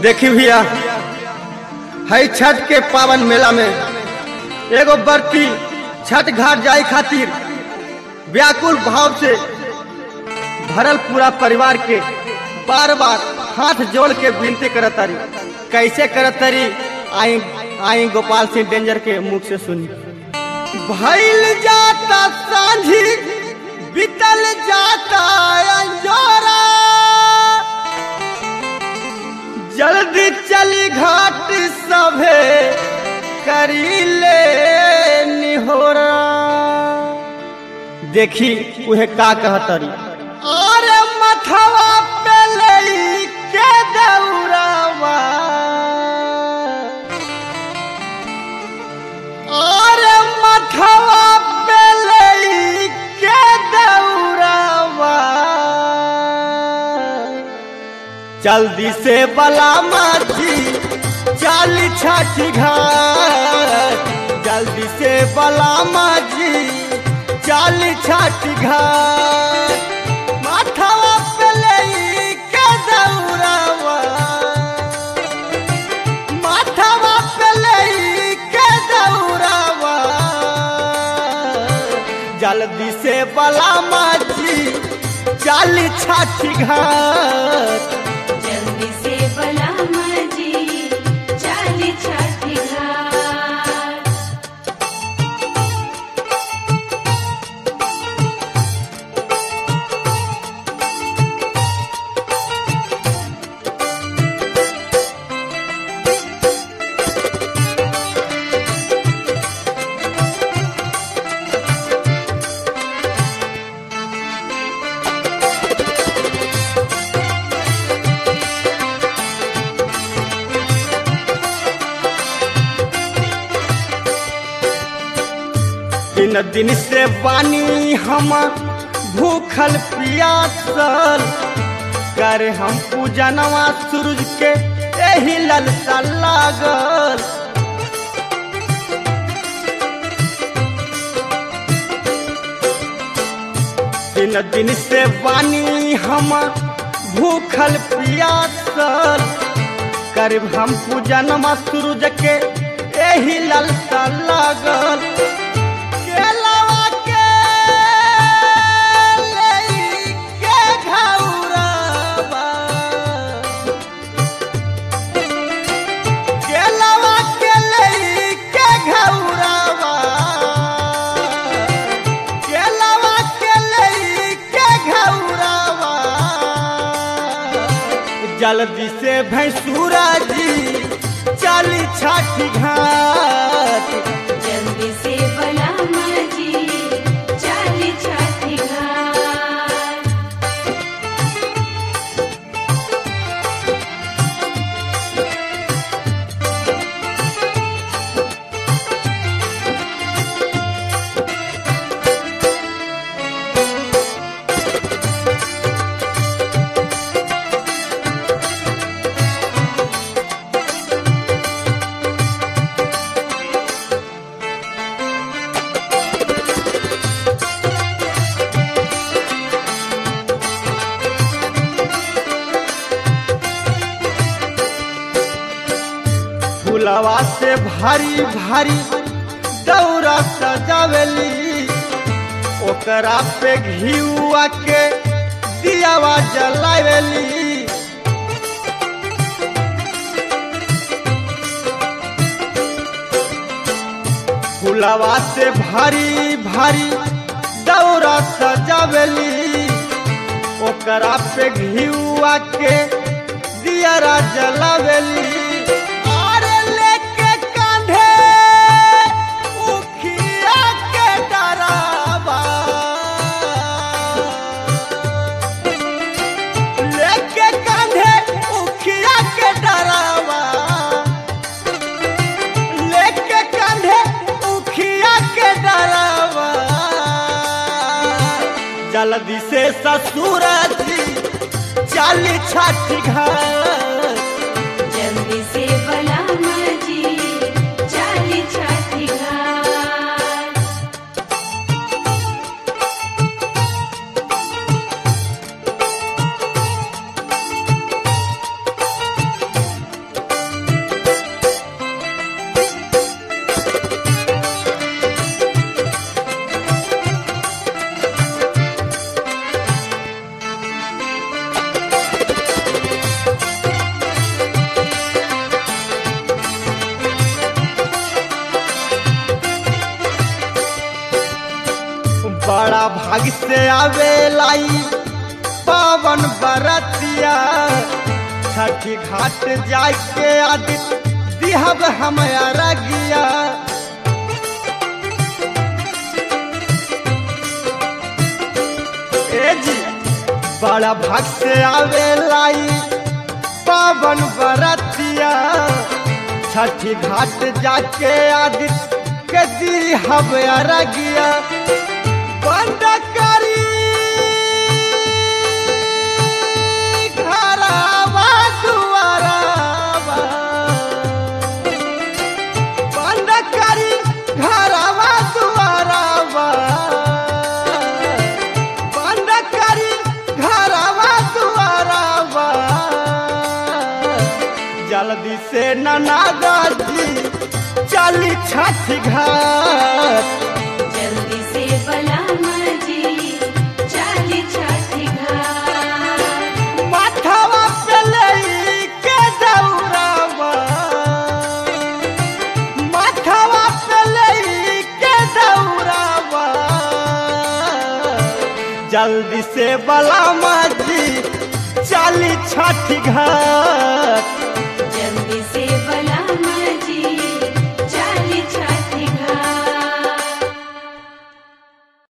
देखी भैया है छठ के पावन मेला में एगो बर्ती छठ घाट जाए खातिर व्याकुल भाव से भरल पूरा परिवार के बार बार हाथ जोड़ के विनती करत तारी। कैसे करत तारी आई आई गोपाल सिंह डेंजर के मुख से सुनी। भइल जाता सांझी बीतल जाता अंजोरा, जल्दी चली घाट सभे करी ले निहोरा। देखी उहे का कहतरी, अरे मथवा पे लई के दौरावा, अरे मथवा पे लई के दौरावा, जल्दी से बलामा जी चाली छठी घाट, जल्दी से बलामा जी चाली छठी घाट। माथवा पे लई के दौरावा, माथवा पे लई के दौरावा, जल्दी से बलामा जी चाली छठी घाट, जल्दी से बलामा जी चाली छठी घाट। तीन दिन से बानी हम भूखल प्यासल, कर हम पूजनवा सूरज के एही ललसा लागल। तीन दिन से बानी हम भूखल प्यासल, कर हम पूजनवा सूरज के एही ललसा लागल। केलवा के लई के घौरावा, केलवा के लई के घौरावा, केलवा के लई के घौरावा, जल्दी से भैंसुरा जी चाली छठी घाट, जल्दी से बलामा जी चाली छठी घाट। फुलवा से भारी भारी दौरा सजावेली, ओकरा पे घिउआ के दियावा जलावेली। फुलवा से भारी भारी दौरा सजावेली, ओकरा पे घिउआ के दियारा जलावेली। अरे लेके कांधे उखिया के डरावा, लेके कांधे उखिया के डरावा, लेके कांधे उखिया के डरावा, जल्दी से ससुर जी चाली छठी घाट, जल्दी से बलामा जी चाली छठी घाट। बड़ा भाग से आवेलाई पावन बरतिया छठी घाट जाके आदित्य दिहब हम अरगिया। ए जी बड़ा भाग से आवेलाई पावन बरतिया छठी घाट जाके आदित्य के दिहब अरगिया। बंद करी घरवा दुआरवा, बंद करी घरवा दुआरवा, बंद करी घरवा दुआरवा। जल्दी से ननादा जी चली छठी घाट। जल्दी से बलमा जी चली छठी घाट। माथवा पे लेके दौड़ावा, माथवा पे लेके दौड़ावा। जल्दी से बलमा जी चली छठी घाट।